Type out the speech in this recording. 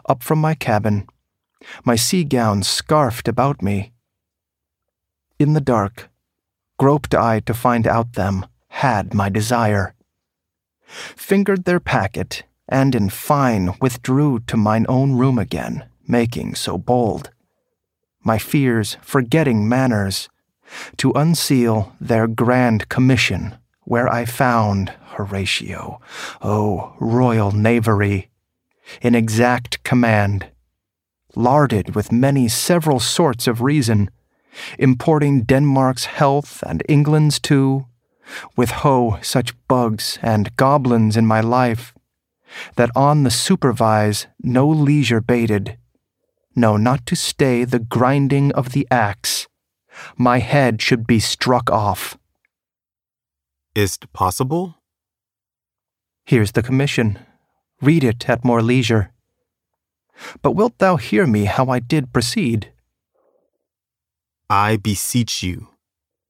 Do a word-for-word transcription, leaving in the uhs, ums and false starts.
up from my cabin, my sea gown scarfed about me. In the dark, groped I to find out them, had my desire. Fingered their packet, and in fine withdrew to mine own room again, making so bold, my fears forgetting manners, to unseal their grand commission, where I found Horatio, oh, royal knavery, in exact command, larded with many several sorts of reason, importing Denmark's health and England's too, with ho such bugs and goblins in my life, that on the supervise no leisure bated, no, not to stay the grinding of the axe, my head should be struck off. Is't possible? Here's the commission. Read it at more leisure. But wilt thou hear me how I did proceed? I beseech you,